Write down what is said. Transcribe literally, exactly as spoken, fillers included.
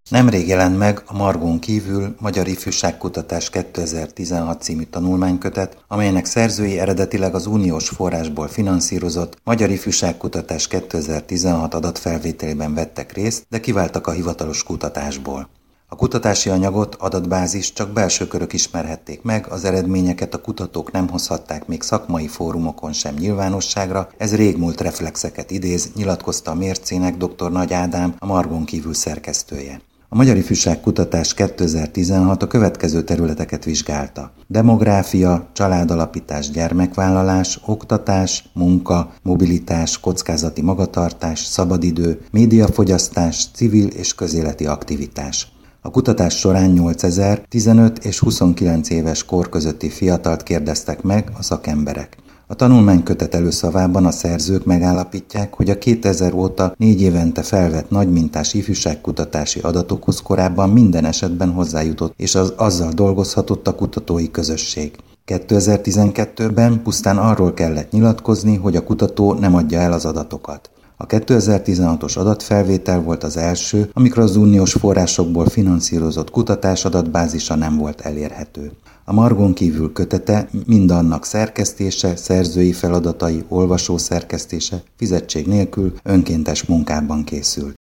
Nemrég jelent meg a Margón kívül Magyar Ifjúságkutatás kétezer-tizenhat című tanulmánykötet, amelynek szerzői eredetileg az uniós forrásból finanszírozott Magyar Ifjúságkutatás kétezer-tizenhat adatfelvételében vettek részt, de kiváltak a hivatalos kutatásból. A kutatási anyagot, adatbázist csak belső körök ismerhették meg, az eredményeket a kutatók nem hozhatták még szakmai fórumokon sem nyilvánosságra, ez régmúlt reflexeket idéz, nyilatkozta a Mércének dr. Nagy Ádám, a Margón kívül szerkesztője. A Magyar Ifjúságkutatás kétezer-tizenhat a következő területeket vizsgálta: demográfia, családalapítás, gyermekvállalás, oktatás, munka, mobilitás, kockázati magatartás, szabadidő, médiafogyasztás, civil és közéleti aktivitás. A kutatás során nyolcezer tizenöt és huszonkilenc éves kor közötti fiatalt kérdeztek meg a szakemberek. A tanulmánykötet előszavában a szerzők megállapítják, hogy a kétezer óta négy évente felvett nagymintás ifjúságkutatási adatokhoz korábban minden esetben hozzájutott, és az, azzal dolgozhatott a kutatói közösség. kétezer-tizenkettőben pusztán arról kellett nyilatkozni, hogy a kutató nem adja el az adatokat. A kétezer-tizenhatos adatfelvétel volt az első, amikor az uniós forrásokból finanszírozott kutatás adatbázisa nem volt elérhető. A Margón kívül kötete mindannak szerkesztése, szerzői feladatai, olvasó szerkesztése fizetség nélkül önkéntes munkában készült.